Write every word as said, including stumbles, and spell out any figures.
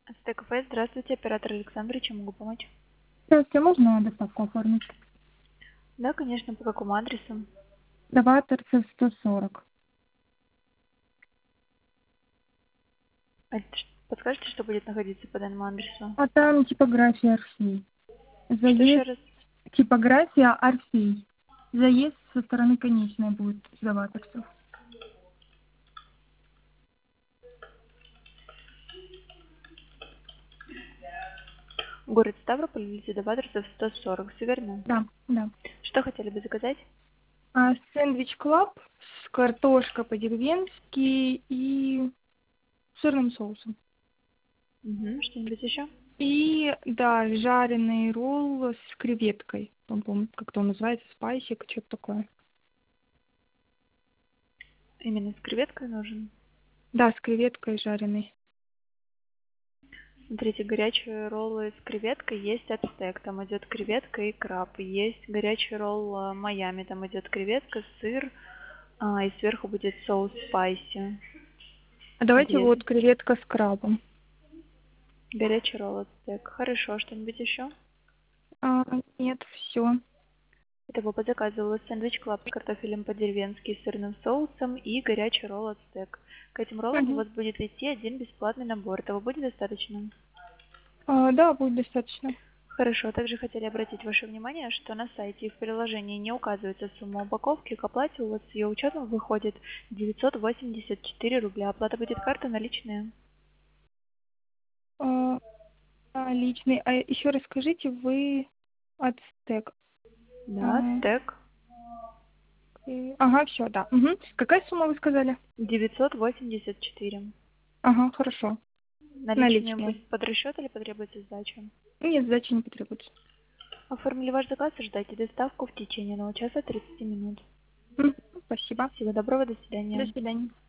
СТ-кафе, здравствуйте, оператор Александр, чем могу помочь? Здравствуйте, можно доставку оформить? Да, конечно, по какому адресу? Новаторцев сто сорок. А ш- Подскажите, что будет находиться по данному адресу? А там типография Орфей. Что еще Заезд, раз? типография Орфей. Заезд со стороны конечной будет с Новаторцев. Город Ставрополь, улица Доваторцев, сто сорок, все верно? Да, да. Что хотели бы заказать? А, сэндвич клаб с картошкой по-деревенски и сырным соусом. Угу, что-нибудь еще? И, да, жареный ролл с креветкой. Он, по-моему, как-то он называется, спайсик, что-то такое. Именно с креветкой нужен? Да, с креветкой жареной. Смотрите, горячие роллы с креветкой есть от стек, там идет креветка и краб. Есть горячий ролл а, Майами, там идет креветка, сыр, а, и сверху будет соус спайси. А давайте Есть вот креветка с крабом. горячий ролл от стек. Хорошо, что-нибудь еще? А, нет, все. Итого по заказу у вас сэндвич клаб с картофелем по-деревенски и сырным соусом и горячий ролл от стек. К этим роллам у вас будет идти один бесплатный набор. Этого будет достаточно? А, да, будет достаточно. Хорошо. Также хотели обратить ваше внимание, что на сайте и в приложении не указывается сумма упаковки. К оплате у вас с ее учетом выходит девятьсот восемьдесят четыре рубля. Оплата будет карта наличные. А, а, личный. А еще расскажите, вы от стек. Да, А, стек и- ага, все, да. Мгм. Какая сумма вы сказали? девятьсот восемьдесят четыре. Ага, хорошо. Наличные Наличные. будет под расчет или потребуется сдача? Нет, сдачи не потребуется. Оформили ваш заказ и ждайте доставку в течение одного часа тридцати минут. Мгм, спасибо. Всего доброго, до До свидания. свидания.